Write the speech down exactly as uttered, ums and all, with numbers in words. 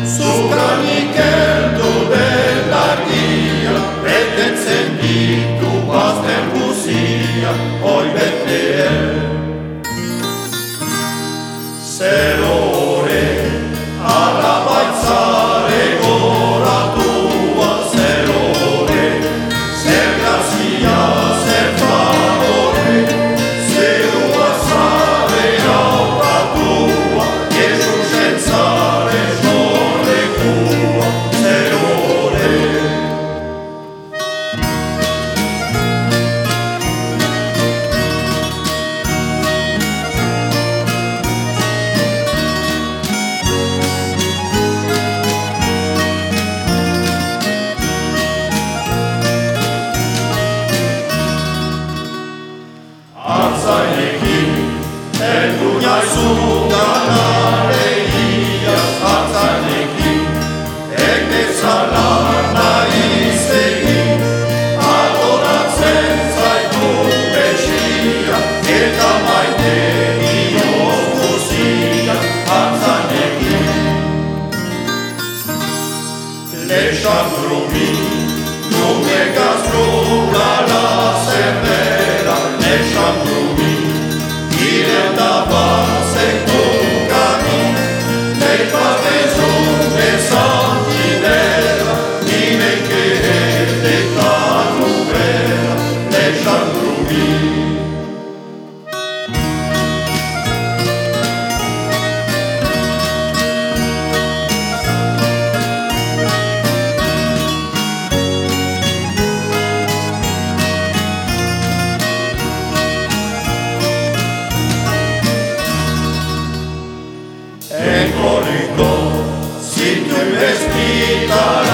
su canicello della Dio, ed encenditu paster busia, oi Betlehem. Serore, alabazzare ora tua, serore, ser grazia, ser favore, ser uasare alta tua, Gesù scienzare giorne tua, serore. Arzanekin, elduñai zungan aleias, arzanekin, eke zalarna iztegin, adoratzen zaitu besia, eta maite dio guzia, arzanekin. Lexandrumi, nume gazruga la servera, Lexandrumi, idem da base tucani, nei patezum de santinera, nime che de canuvera, Lexandrumi. Encorico, si tu vestita